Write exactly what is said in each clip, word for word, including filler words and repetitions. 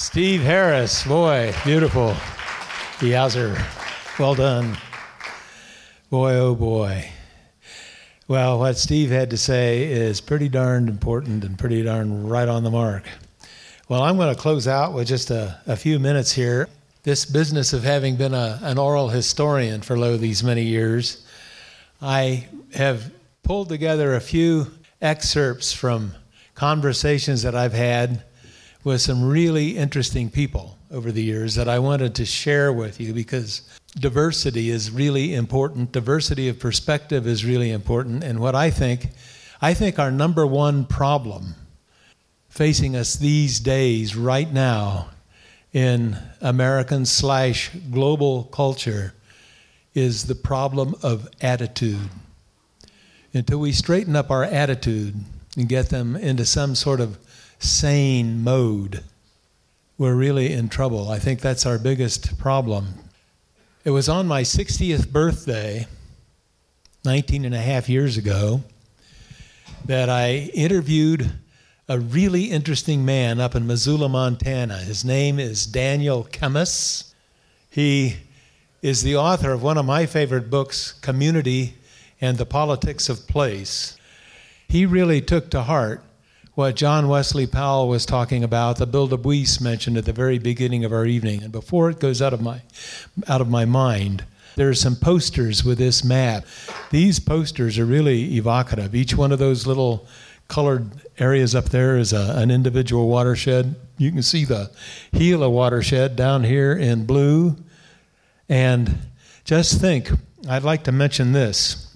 Steve Harris, boy, beautiful. Yowzer. Well done. Boy, oh boy. Well, what Steve had to say is pretty darn important and pretty darn right on the mark. Well, I'm going to close out with just a, a few minutes here. This business of having been a, an oral historian for lo these many years, I have pulled together a few excerpts from conversations that I've had with some really interesting people over the years that I wanted to share with you, because diversity is really important. Diversity of perspective is really important. And what I think, I think our number one problem facing us these days right now in American slash global culture is the problem of attitude. Until we straighten up our attitude and get them into some sort of sane mode, we're really in trouble. I think that's our biggest problem. It was on my sixtieth birthday, nineteen and a half years ago, that I interviewed a really interesting man up in Missoula, Montana. His name is Daniel Kemmis. He is the author of one of my favorite books, Community and the Politics of Place. He really took to heart what John Wesley Powell was talking about, that Bill Du Bois mentioned at the very beginning of our evening. And before it goes out of my out of my mind, there are some posters with this map. These posters are really evocative. Each one of those little colored areas up there is a, an individual watershed. You can see the Gila watershed down here in blue. And just think, I'd like to mention this,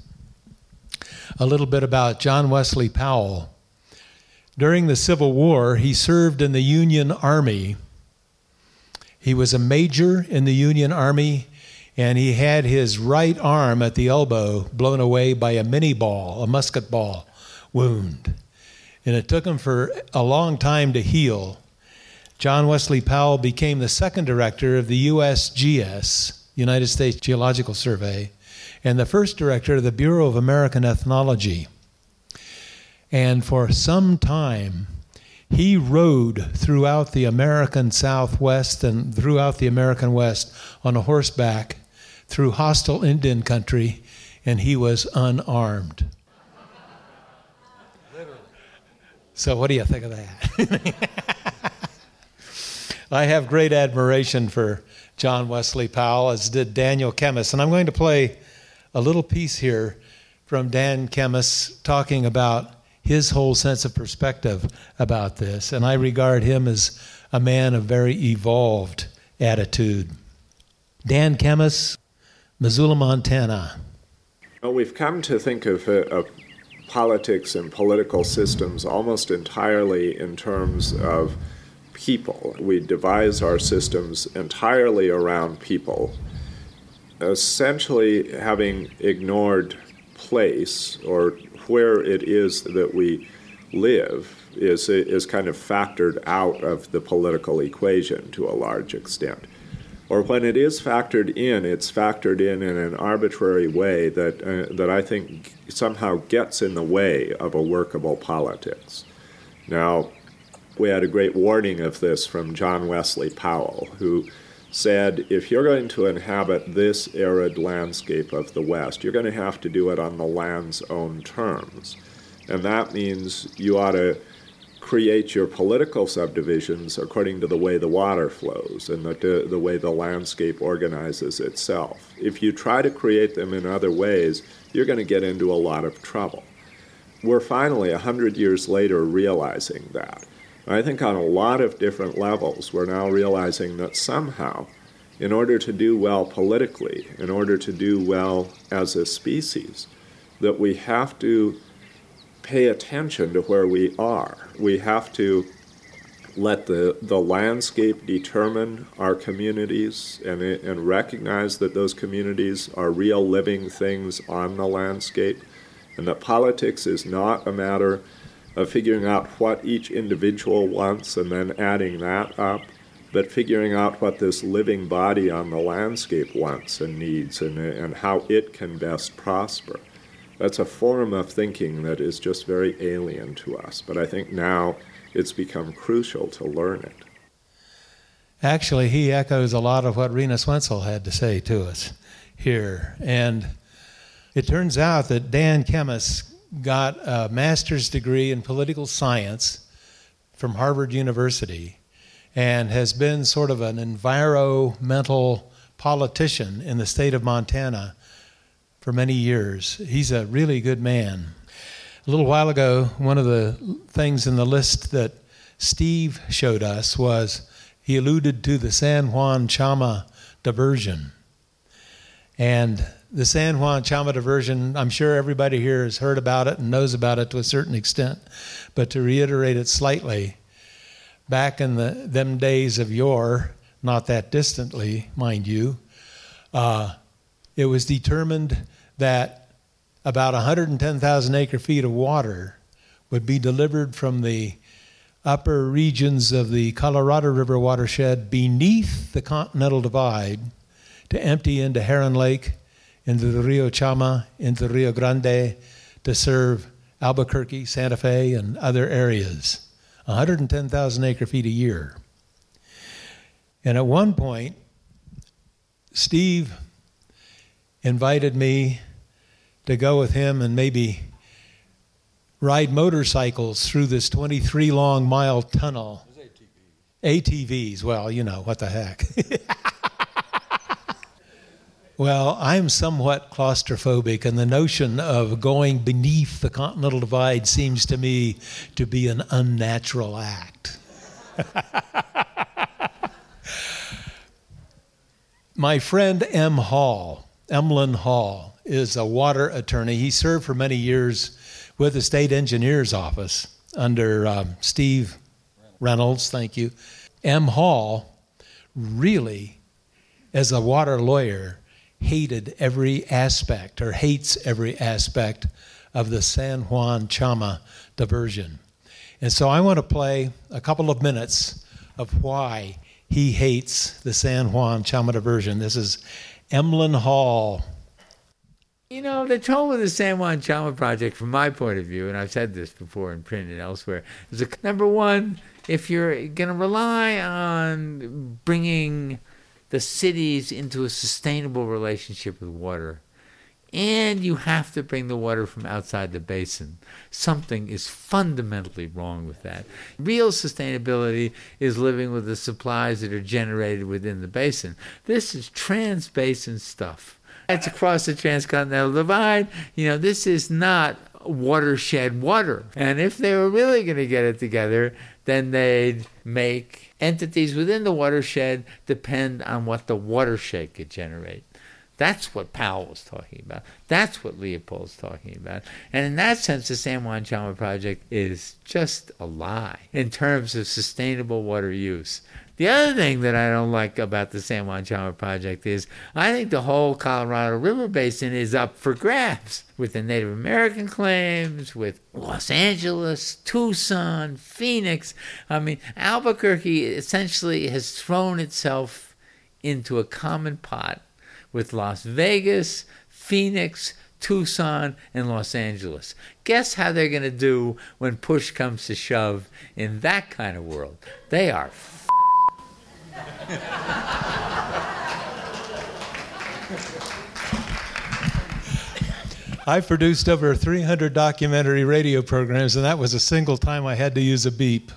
a little bit about John Wesley Powell. During the Civil War, he served in the Union Army. He was a major in the Union Army, and he had his right arm at the elbow blown away by a mini ball, a musket ball wound. And it took him for a long time to heal. John Wesley Powell became the second director of the U S G S, United States Geological Survey, and the first director of the Bureau of American Ethnology. And for some time, he rode throughout the American Southwest and throughout the American West on a horseback through hostile Indian country, and he was unarmed. Literally. So what do you think of that? I have great admiration for John Wesley Powell, as did Daniel Kemmis. And I'm going to play a little piece here from Dan Kemmis talking about his whole sense of perspective about this. And I regard him as a man of very evolved attitude. Dan Kemmis, Missoula, Montana. Well, we've come to think of, uh, of politics and political systems almost entirely in terms of people. We devise our systems entirely around people, essentially having ignored place, or where it is that we live is is kind of factored out of the political equation to a large extent. Or when it is factored in, it's factored in in an arbitrary way that uh, that I think somehow gets in the way of a workable politics. Now, we had a great warning of this from John Wesley Powell, who said, if you're going to inhabit this arid landscape of the West, you're going to have to do it on the land's own terms. And that means you ought to create your political subdivisions according to the way the water flows and the, the way the landscape organizes itself. If you try to create them in other ways, you're going to get into a lot of trouble. We're finally, a hundred years later, realizing that. I think on a lot of different levels, we're now realizing that somehow, in order to do well politically, in order to do well as a species, that we have to pay attention to where we are. We have to let the, the landscape determine our communities and, and recognize that those communities are real living things on the landscape, and that politics is not a matter of figuring out what each individual wants and then adding that up, but figuring out what this living body on the landscape wants and needs and, and how it can best prosper. That's a form of thinking that is just very alien to us, but I think now it's become crucial to learn it. Actually, he echoes a lot of what Renus Wenzel had to say to us here. And it turns out that Dan Kemmis got a master's degree in political science from Harvard University and has been sort of an environmental politician in the state of Montana for many years. He's a really good man. A little while ago, one of the things in the list that Steve showed us was he alluded to the San Juan Chama diversion. And the San Juan Chama diversion, I'm sure everybody here has heard about it and knows about it to a certain extent. But to reiterate it slightly, back in the them days of yore, not that distantly, mind you, uh, it was determined that about one hundred ten thousand acre feet of water would be delivered from the upper regions of the Colorado River watershed beneath the Continental Divide to empty into Heron Lake, into the Rio Chama, into the Rio Grande, to serve Albuquerque, Santa Fe, and other areas. one hundred ten thousand acre feet a year. And at one point, Steve invited me to go with him and maybe ride motorcycles through this twenty-three long mile tunnel. A T Vs. A T Vs, well, you know, what the heck. Well, I'm somewhat claustrophobic, and the notion of going beneath the Continental Divide seems to me to be an unnatural act. My friend M. Hall, Emlyn Hall, is a water attorney. He served for many years with the state engineer's office under um, Steve Reynolds, thank you. M. Hall really, as a water lawyer, hated every aspect or hates every aspect of the San Juan Chama diversion. And so I want to play a couple of minutes of why he hates the San Juan Chama diversion. This is Emlyn Hall. You know, the trouble with the San Juan Chama project, from my point of view, and I've said this before in print and elsewhere, is that, number one, if you're going to rely on bringing the cities into a sustainable relationship with water, and you have to bring the water from outside the basin, something is fundamentally wrong with that. Real sustainability is living with the supplies that are generated within the basin. This is trans-basin stuff. It's across the Transcontinental Divide. You know, this is not watershed water. And if they were really going to get it together, then they'd make entities within the watershed depend on what the watershed could generate. That's what Powell was talking about. That's what Leopold's talking about. And in that sense, the San Juan Chama project is just a lie in terms of sustainable water use. The other thing that I don't like about the San Juan Chama project is I think the whole Colorado River Basin is up for grabs with the Native American claims, with Los Angeles, Tucson, Phoenix. I mean, Albuquerque essentially has thrown itself into a common pot with Las Vegas, Phoenix, Tucson, and Los Angeles. Guess how they're going to do when push comes to shove in that kind of world? They are f- I've produced over three hundred documentary radio programs, and that was a single time I had to use a beep.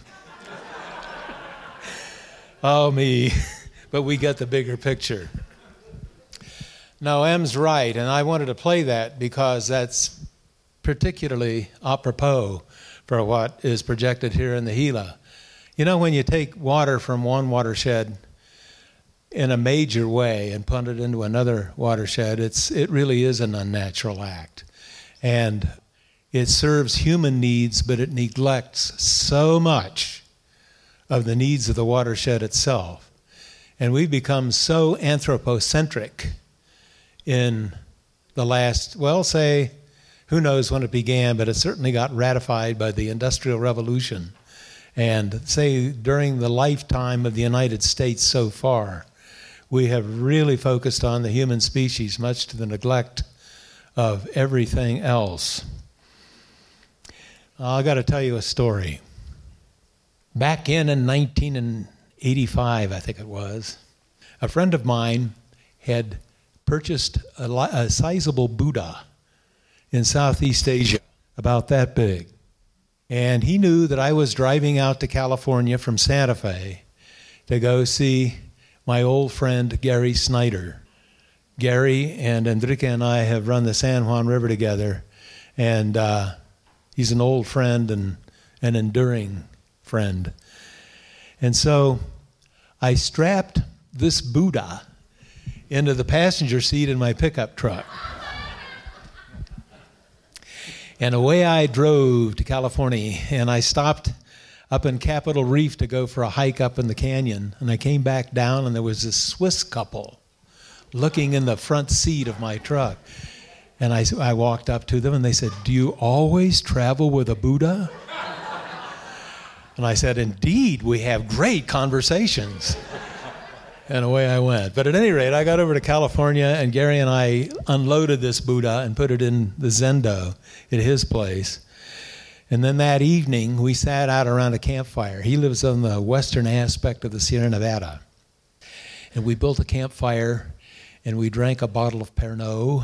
Oh, me. But we get the bigger picture. No, Em's right, and I wanted to play that because that's particularly apropos for what is projected here in the Gila. You know, when you take water from one watershed in a major way and put it into another watershed, it's it really is an unnatural act. And it serves human needs, but it neglects so much of the needs of the watershed itself. And we've become so anthropocentric in the last, well, say, who knows when it began, but it certainly got ratified by the Industrial Revolution. And say during the lifetime of the United States so far, we have really focused on the human species, much to the neglect of everything else. I've got to tell you a story. Back in, in nineteen eighty-five, I think it was, a friend of mine had purchased a, li- a sizable Buddha in Southeast Asia, about that big. And he knew that I was driving out to California from Santa Fe to go see my old friend Gary Snyder. Gary and Enrique and I have run the San Juan River together, and uh, he's an old friend and an enduring friend. And so I strapped this Buddha into the passenger seat in my pickup truck. And away I drove to California, and I stopped up in Capitol Reef to go for a hike up in the canyon. And I came back down, and there was this Swiss couple looking in the front seat of my truck. And I, I walked up to them, and they said, "Do you always travel with a Buddha?" And I said, "Indeed, we have great conversations." And away I went. But at any rate, I got over to California, and Gary and I unloaded this Buddha and put it in the Zendo at his place. And then that evening, we sat out around a campfire. He lives on the western aspect of the Sierra Nevada. And we built a campfire, and we drank a bottle of Pernod.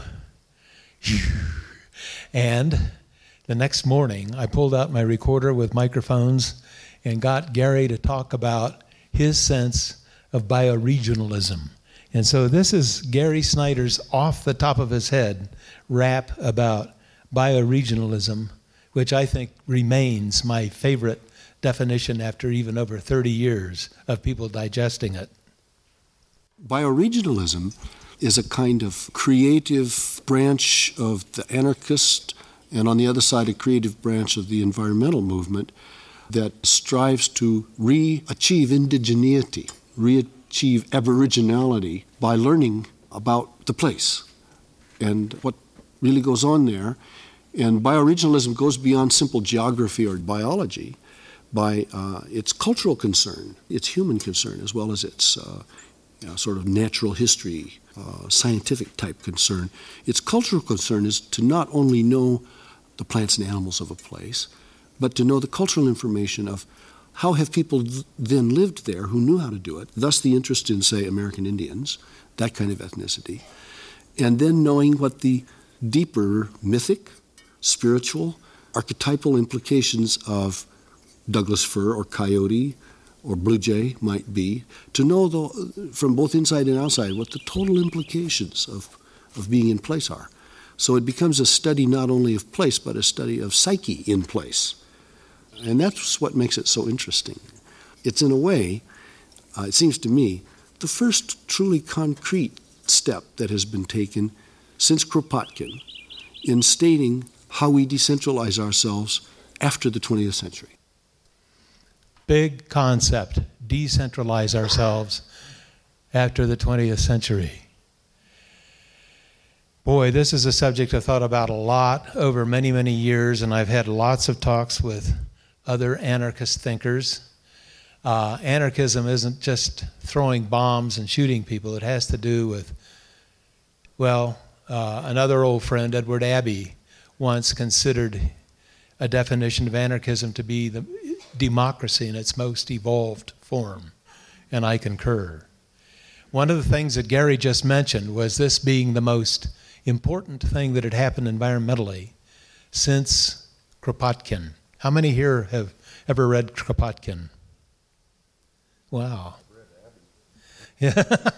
And the next morning, I pulled out my recorder with microphones and got Gary to talk about his sense of bioregionalism. And so this is Gary Snyder's off the top of his head rap about bioregionalism, which I think remains my favorite definition after even over thirty years of people digesting it. Bioregionalism is a kind of creative branch of the anarchist, and on the other side, a creative branch of the environmental movement that strives to re-achieve indigeneity, re-achieve aboriginality by learning about the place and what really goes on there. And bioregionalism goes beyond simple geography or biology by uh, its cultural concern, its human concern, as well as its uh, you know, sort of natural history, uh, scientific type concern. Its cultural concern is to not only know the plants and animals of a place, but to know the cultural information of how have people th- then lived there who knew how to do it, thus the interest in, say, American Indians, that kind of ethnicity, and then knowing what the deeper mythic, spiritual, archetypal implications of Douglas fir or coyote or blue jay might be, to know the, from both inside and outside what the total implications of, of being in place are. So it becomes a study not only of place, but a study of psyche in place. And that's what makes it so interesting. It's in a way, uh, it seems to me, the first truly concrete step that has been taken since Kropotkin in stating how we decentralize ourselves after the twentieth century. Big concept, decentralize ourselves after the twentieth century. Boy, this is a subject I've thought about a lot over many, many years, and I've had lots of talks with other anarchist thinkers. Uh, anarchism isn't just throwing bombs and shooting people. It has to do with, well, uh, another old friend, Edward Abbey, once considered a definition of anarchism to be the democracy in its most evolved form, and I concur. One of the things that Gary just mentioned was this being the most important thing that had happened environmentally since Kropotkin. How many here have ever read Kropotkin? Wow. Yeah.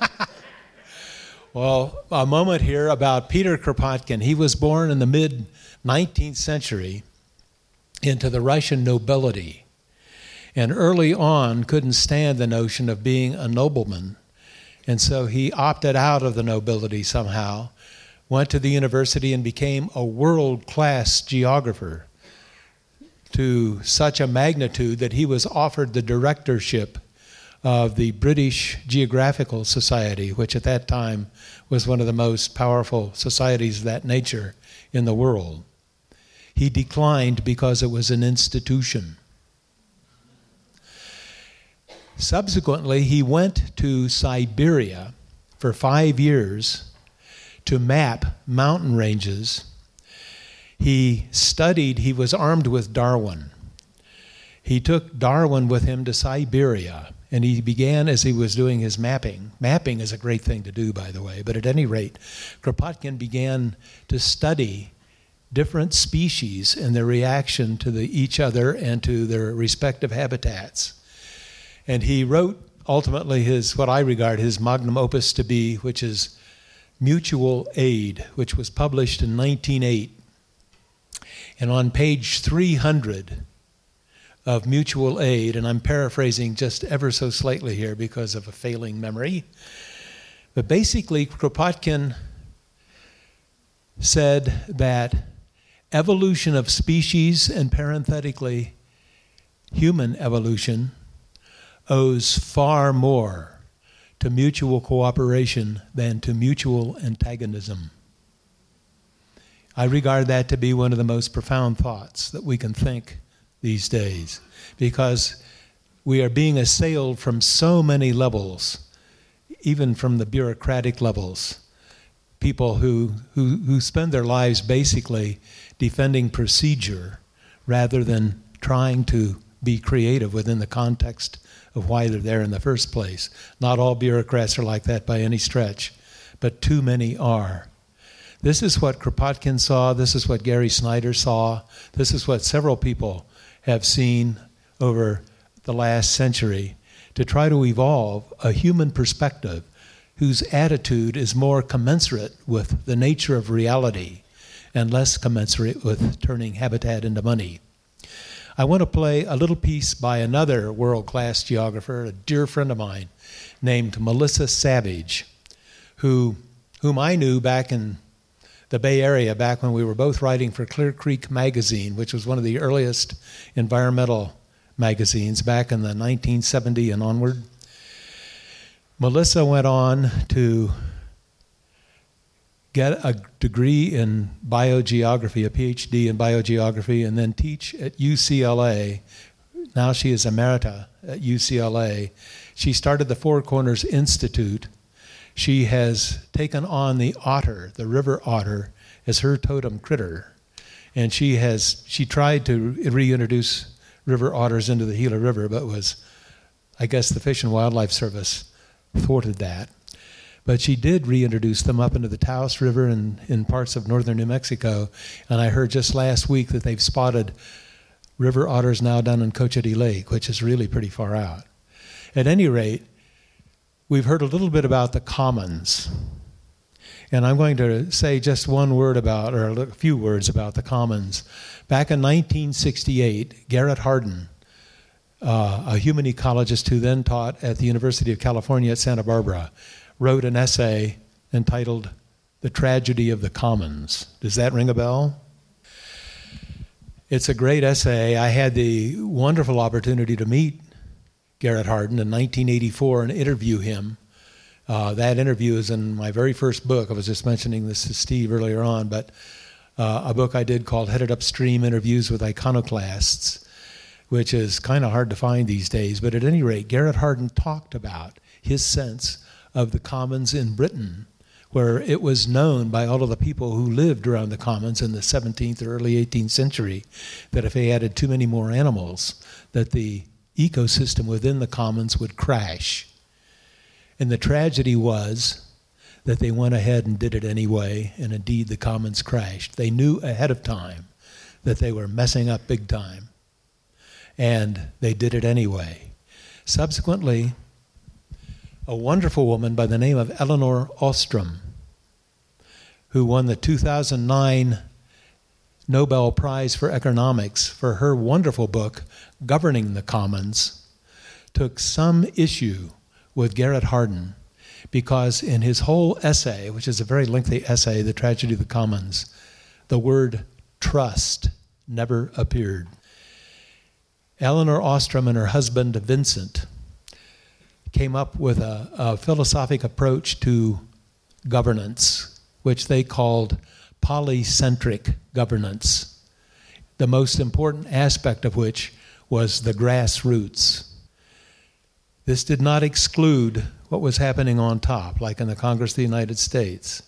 Well, a moment here about Peter Kropotkin. He was born in the mid-nineteenth century into the Russian nobility, and early on couldn't stand the notion of being a nobleman, and so he opted out of the nobility somehow, went to the university and became a world-class geographer to such a magnitude that he was offered the directorship of the British Geographical Society, which at that time was one of the most powerful societies of that nature in the world. He declined because it was an institution. Subsequently, he went to Siberia for five years to map mountain ranges. He studied, he was armed with Darwin. He took Darwin with him to Siberia, And he began as he was doing his mapping. Mapping is a great thing to do, by the way. But at any rate, Kropotkin began to study different species and their reaction to the, each other and to their respective habitats. And he wrote ultimately his, what I regard his magnum opus to be, which is Mutual Aid, which was published in nineteen oh eight. And on page three hundred of Mutual Aid, and I'm paraphrasing just ever so slightly here because of a failing memory, but basically Kropotkin said that evolution of species, and parenthetically human evolution, owes far more to mutual cooperation than to mutual antagonism. I regard that to be one of the most profound thoughts that we can think these days, because we are being assailed from so many levels, even from the bureaucratic levels. People who, who, who spend their lives basically defending procedure rather than trying to be creative within the context of why they're there in the first place. Not all bureaucrats are like that by any stretch, but too many are. This is what Kropotkin saw. This is what Gary Snyder saw. This is what several people have seen over the last century, to try to evolve a human perspective whose attitude is more commensurate with the nature of reality and less commensurate with turning habitat into money. I want to play a little piece by another world-class geographer, a dear friend of mine, named Melissa Savage, who, whom I knew back in the Bay Area, back when we were both writing for Clear Creek Magazine, which was one of the earliest environmental magazines back in the nineteen seventy and onward. Melissa went on to get a degree in biogeography, a P H D in biogeography, and then teach at U C L A. Now she is emerita at U C L A. She started the Four Corners Institute. She has taken on the otter, the river otter, as her totem critter. And she has she tried to reintroduce river otters into the Gila River, but was, I guess the Fish and Wildlife Service thwarted that. But she did reintroduce them up into the Taos River and in parts of northern New Mexico. And I heard just last week that they've spotted river otters now down in Cochiti Lake, which is really pretty far out. At any rate, we've heard a little bit about the commons. And I'm going to say just one word about, or a few words about the commons. Back in nineteen sixty-eight, Garrett Hardin, uh, a human ecologist who then taught at the University of California at Santa Barbara, wrote an essay entitled The Tragedy of the Commons. Does that ring a bell? It's a great essay. I had the wonderful opportunity to meet Garrett Hardin in nineteen eighty-four and interview him. Uh, that interview is in my very first book. I was just mentioning this to Steve earlier on, but uh, a book I did called Headed Upstream, Interviews with Iconoclasts, which is kind of hard to find these days. But at any rate, Garrett Hardin talked about his sense of the commons in Britain, where it was known by all of the people who lived around the commons in the seventeenth or early eighteenth century that if they added too many more animals, that the ecosystem within the commons would crash. And the tragedy was that they went ahead and did it anyway, and indeed the commons crashed. They knew ahead of time that they were messing up big time, and they did it anyway. Subsequently, a wonderful woman by the name of Elinor Ostrom, who won the two thousand nine Nobel Prize for Economics for her wonderful book, Governing the Commons, took some issue with Garrett Hardin because in his whole essay, which is a very lengthy essay, The Tragedy of the Commons, the word trust never appeared. Elinor Ostrom and her husband, Vincent, came up with a, a philosophic approach to governance, which they called polycentric governance, the most important aspect of which was the grassroots. This did not exclude what was happening on top, like in the Congress of the United States.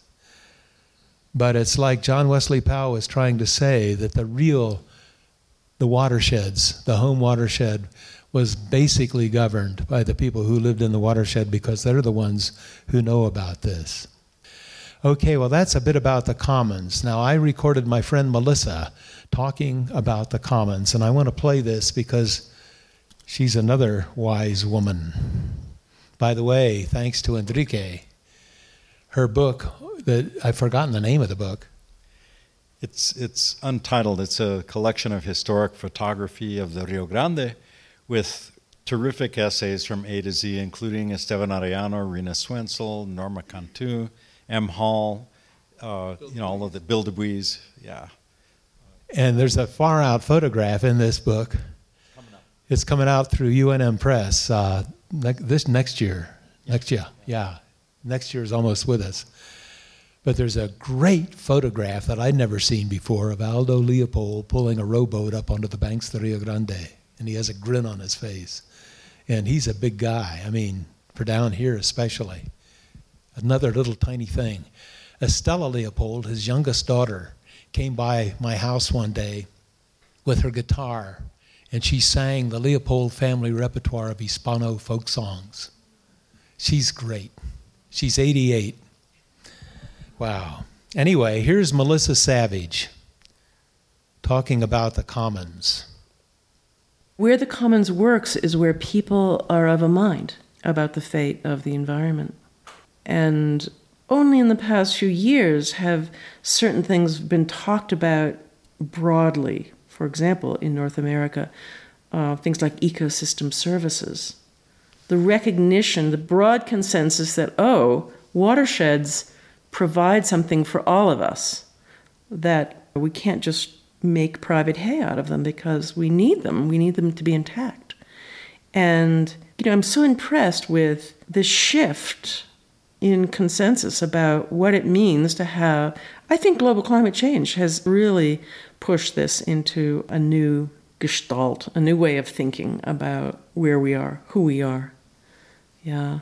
But it's like John Wesley Powell was trying to say, that the real, the watersheds, the home watershed, was basically governed by the people who lived in the watershed because they're the ones who know about this. Okay, well, that's a bit about the commons. Now, I recorded my friend Melissa talking about the commons, and I want to play this because she's another wise woman. By the way, thanks to Enrique, her book, that I've forgotten the name of the book. It's it's untitled. It's a collection of historic photography of the Rio Grande with terrific essays from A to Z, including Esteban Arellano, Rina Swenzel, Norma Cantu, M. Hall, uh, you know, all of the Bill Dubuis, yeah. And there's a far-out photograph in this book. Coming up. It's coming out through U N M Press uh, ne- this next year. Yeah. Next year, yeah. Next year is almost with us. But there's a great photograph that I'd never seen before of Aldo Leopold pulling a rowboat up onto the banks of the Rio Grande. And he has a grin on his face. And he's a big guy, I mean, for down here especially. Another little tiny thing. Estella Leopold, his youngest daughter, came by my house one day with her guitar, and she sang the Leopold family repertoire of Hispano folk songs. She's great. She's eighty-eight. Wow. Anyway, here's Melissa Savage talking about the commons. Where the commons works is where people are of a mind about the fate of the environment. And only in the past few years have certain things been talked about broadly. For example, in North America, uh, things like ecosystem services. The recognition, the broad consensus that, oh, watersheds provide something for all of us, that we can't just make private hay out of them because we need them. We need them to be intact. And, you know, I'm so impressed with the shift in consensus about what it means to have, I think global climate change has really pushed this into a new gestalt, a new way of thinking about where we are, who we are. Yeah.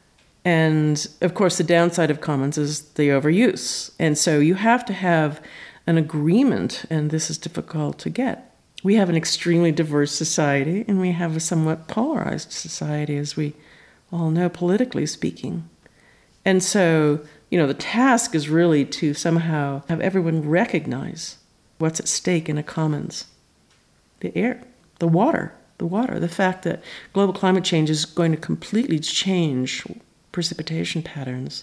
And of course, the downside of commons is the overuse. And so you have to have an agreement, and this is difficult to get. We have an extremely diverse society, and we have a somewhat polarized society, as we all know, politically speaking. And so, you know, the task is really to somehow have everyone recognize what's at stake in a commons. The air, the water, the water, the fact that global climate change is going to completely change precipitation patterns.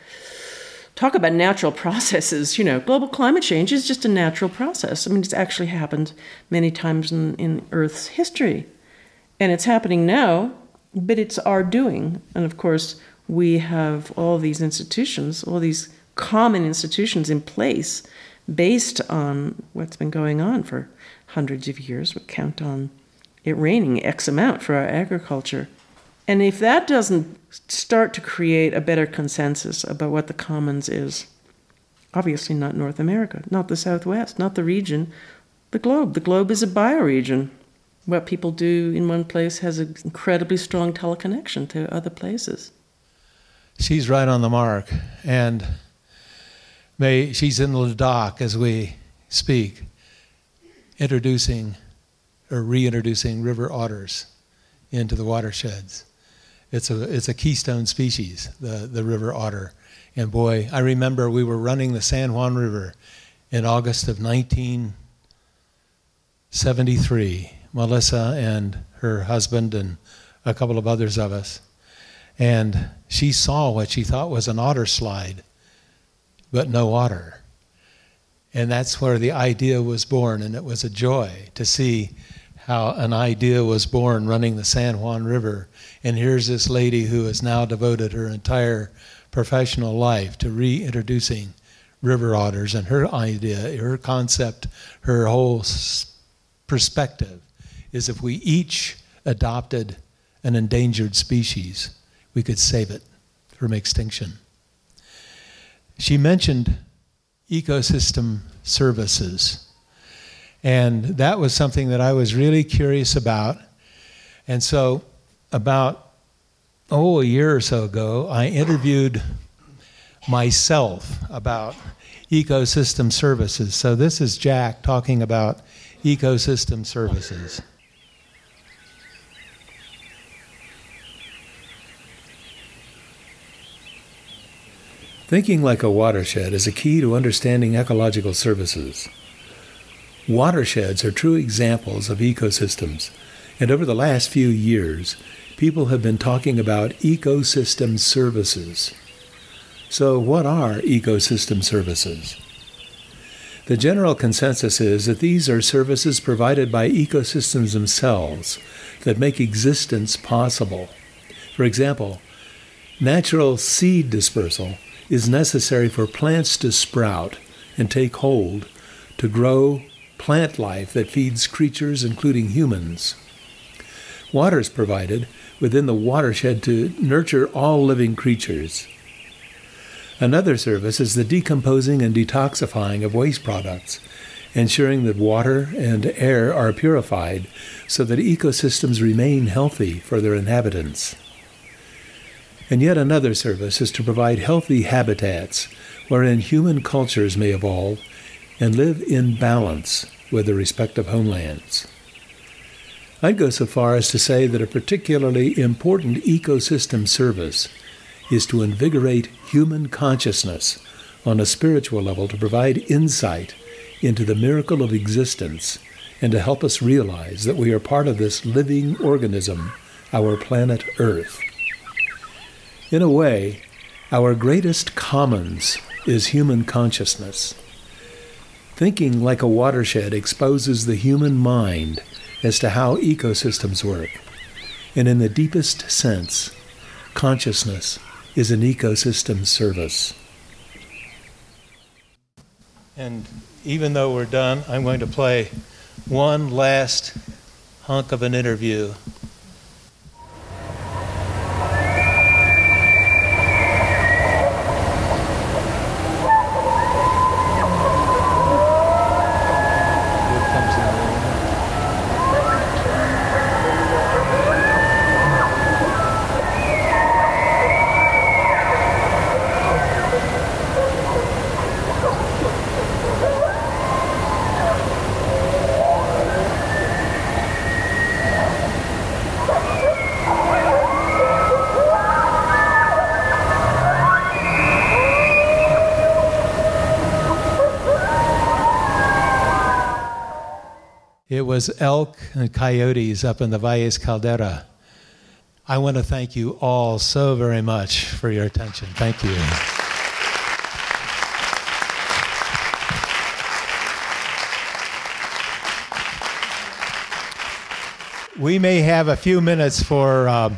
Talk about natural processes. You know, global climate change is just a natural process. I mean, it's actually happened many times in, in Earth's history. And it's happening now, but it's our doing. And of course, we have all these institutions, all these common institutions in place based on what's been going on for hundreds of years. We count on it raining X amount for our agriculture. And if that doesn't start to create a better consensus about what the commons is, obviously not North America, not the Southwest, not the region, the globe. The globe is a bioregion. What people do in one place has an incredibly strong teleconnection to other places. She's right on the mark, and may she's in Ladakh as we speak, introducing or reintroducing river otters into the watersheds. It's a it's a keystone species, the, the river otter. And boy, I remember we were running the San Juan River in August of nineteen seventy-three, Melissa and her husband and a couple of others of us. And she saw what she thought was an otter slide, but no otter. And that's where the idea was born, and it was a joy to see how an idea was born running the San Juan River. And here's this lady who has now devoted her entire professional life to reintroducing river otters, and her idea, her concept, her whole perspective is if we each adopted an endangered species, we could save it from extinction. She mentioned ecosystem services, and that was something that I was really curious about. And so about, oh, a year or so ago, I interviewed myself about ecosystem services. So this is Jack talking about ecosystem services. Thinking like a watershed is a key to understanding ecological services. Watersheds are true examples of ecosystems, and over the last few years, people have been talking about ecosystem services. So what are ecosystem services? The general consensus is that these are services provided by ecosystems themselves that make existence possible. For example, natural seed dispersal is necessary for plants to sprout and take hold, to grow plant life that feeds creatures, including humans. Water is provided within the watershed to nurture all living creatures. Another service is the decomposing and detoxifying of waste products, ensuring that water and air are purified so that ecosystems remain healthy for their inhabitants. And yet another service is to provide healthy habitats wherein human cultures may evolve and live in balance with their respective homelands. I'd go so far as to say that a particularly important ecosystem service is to invigorate human consciousness on a spiritual level, to provide insight into the miracle of existence and to help us realize that we are part of this living organism, our planet Earth. In a way, our greatest commons is human consciousness. Thinking like a watershed exposes the human mind as to how ecosystems work. And in the deepest sense, consciousness is an ecosystem service. And even though we're done, I'm going to play one last hunk of an interview. It was elk and coyotes up in the Valles Caldera. I want to thank you all so very much for your attention. Thank you. We may have a few minutes for uh,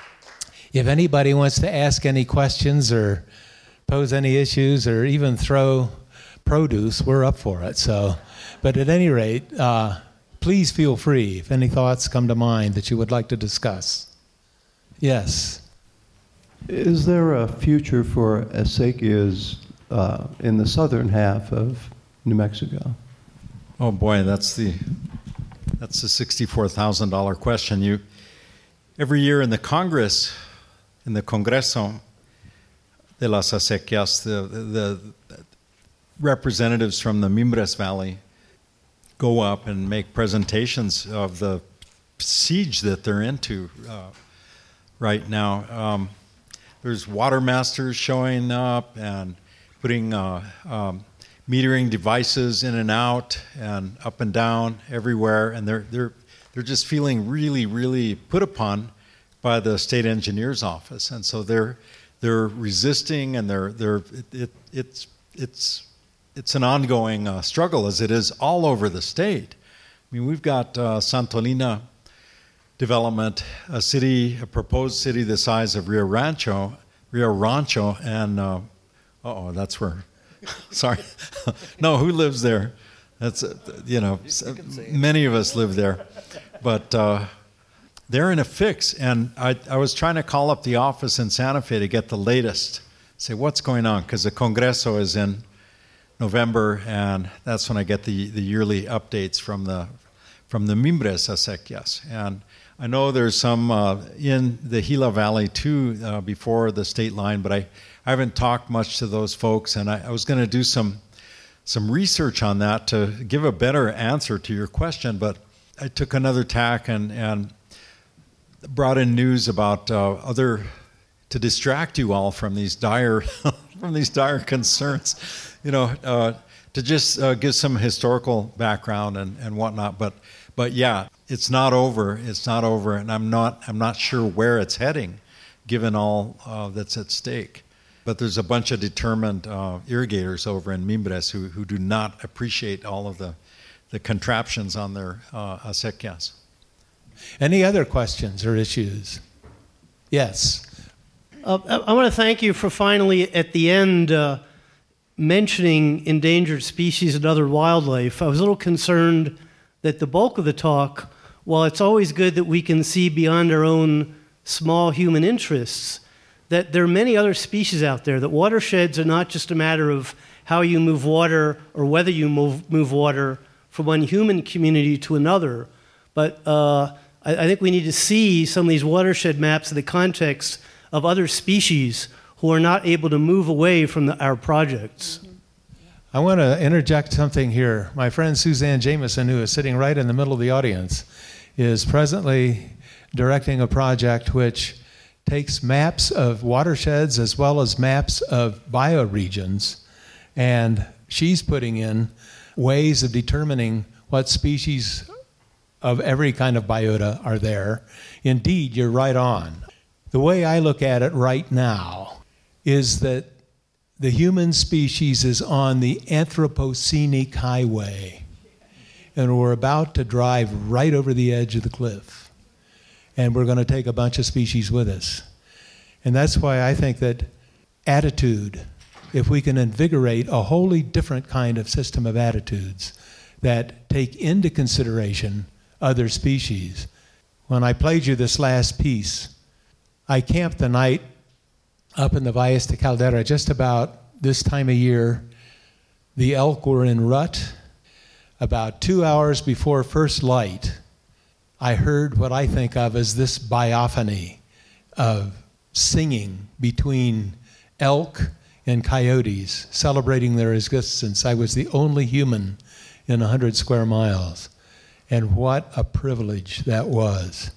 if anybody wants to ask any questions or pose any issues or even throw produce, we're up for it. So, but at any rate, uh, please feel free if any thoughts come to mind that you would like to discuss. Yes. Is there a future for acequias uh, in the southern half of New Mexico? Oh boy, that's the that's the sixty-four thousand dollar question. You every year in the Congress, in the Congreso de las Acequias, the, the, the representatives from the Mimbres Valley go up and make presentations of the siege that they're into uh, right now. Um, there's water masters showing up and putting uh, um, metering devices in and out and up and down everywhere, and they're they're they're just feeling really, really put upon by the state engineer's office, and so they're they're resisting, and they're they're it, it, it's it's. It's an ongoing uh, struggle, as it is all over the state. I mean, we've got uh, Santolina development, a city, a proposed city the size of Rio Rancho, Rio Rancho, and uh oh, that's where. Sorry, no, who lives there? That's uh, you know, many of us live there, but uh, they're in a fix. And I, I was trying to call up the office in Santa Fe to get the latest, say what's going on, because the Congreso is in November, and that's when I get the, the yearly updates from the from the Mimbres Acequias. And I know there's some uh, in the Gila Valley too, uh, before the state line, but I, I haven't talked much to those folks, and I, I was going to do some some research on that to give a better answer to your question, but I took another tack and, and brought in news about uh, other to distract you all from these dire from these dire concerns, you know, uh, to just uh, give some historical background and, and whatnot. But but yeah, it's not over. It's not over, and I'm not I'm not sure where it's heading, given all uh, that's at stake. But there's a bunch of determined uh, irrigators over in Mimbres who who do not appreciate all of the the contraptions on their uh, acequias. Any other questions or issues? Yes. Uh, I, I want to thank you for finally, at the end, uh, mentioning endangered species and other wildlife. I was a little concerned that the bulk of the talk, while it's always good that we can see beyond our own small human interests, that there are many other species out there, that watersheds are not just a matter of how you move water or whether you move, move water from one human community to another, but uh, I, I think we need to see some of these watershed maps in the context of other species who are not able to move away from the, our projects. I want to interject something here. My friend Suzanne Jameson, who is sitting right in the middle of the audience, is presently directing a project which takes maps of watersheds as well as maps of bioregions, and she's putting in ways of determining what species of every kind of biota are there. Indeed, you're right on. The way I look at it right now is that the human species is on the Anthropocenic highway, and we're about to drive right over the edge of the cliff, and we're going to take a bunch of species with us. And that's why I think that attitude, if we can invigorate a wholly different kind of system of attitudes that take into consideration other species. When I played you this last piece, I camped the night up in the Valles de Caldera just about this time of year. The elk were in rut. About two hours before first light, I heard what I think of as this biophony of singing between elk and coyotes, celebrating their existence. I was the only human in one hundred square miles. And what a privilege that was.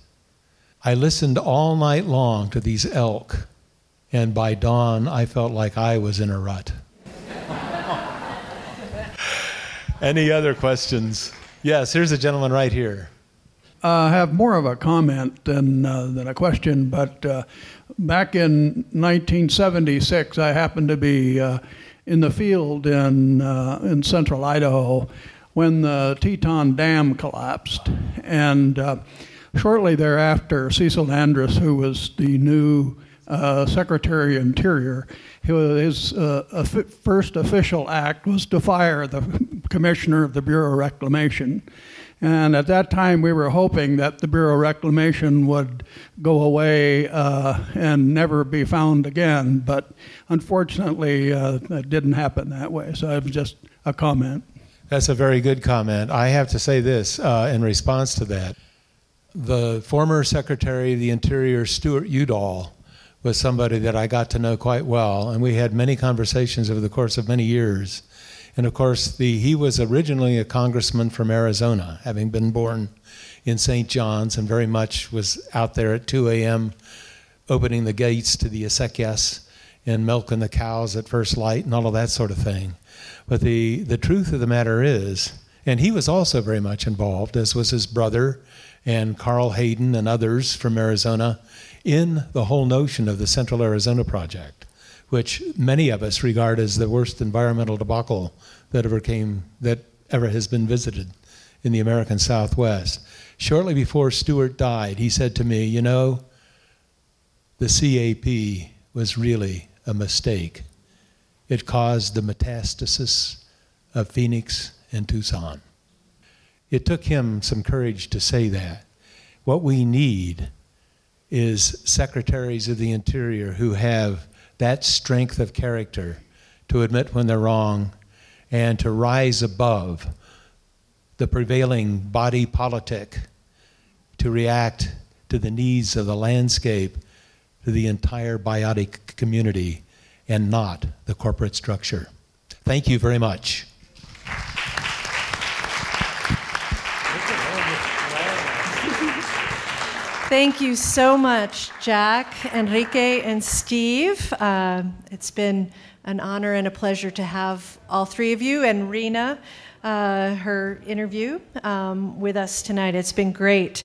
I listened all night long to these elk, and by dawn, I felt like I was in a rut. Any other questions? Yes, here's a gentleman right here. Uh, I have more of a comment than, uh, than a question, but uh, back in nineteen seventy-six, I happened to be uh, in the field in, uh, in central Idaho when the Teton Dam collapsed. And uh, shortly thereafter, Cecil Andrus, who was the new uh, Secretary of Interior, his uh, first official act was to fire the Commissioner of the Bureau of Reclamation. And at that time, we were hoping that the Bureau of Reclamation would go away uh, and never be found again. But unfortunately, uh, it didn't happen that way. So it was just a comment. That's a very good comment. I have to say this uh, in response to that. The former Secretary of the Interior, Stuart Udall, was somebody that I got to know quite well, and we had many conversations over the course of many years. And of course, the, he was originally a congressman from Arizona, having been born in Saint John's, and very much was out there at two a.m. opening the gates to the acequias and milking the cows at first light and all of that sort of thing. But the, the truth of the matter is, and he was also very much involved, as was his brother and Carl Hayden and others from Arizona, in the whole notion of the Central Arizona Project, which many of us regard as the worst environmental debacle that ever came, that ever has been visited in the American Southwest. Shortly before Stuart died, he said to me, you know, the C A P was really a mistake. It caused the metastasis of Phoenix and Tucson. It took him some courage to say that. What we need is secretaries of the Interior who have that strength of character to admit when they're wrong and to rise above the prevailing body politic, to react to the needs of the landscape, to the entire biotic community, and not the corporate structure. Thank you very much. Thank you so much, Jack, Enrique, and Steve. Uh, it's been an honor and a pleasure to have all three of you, and Rena, uh, her interview um, with us tonight. It's been great.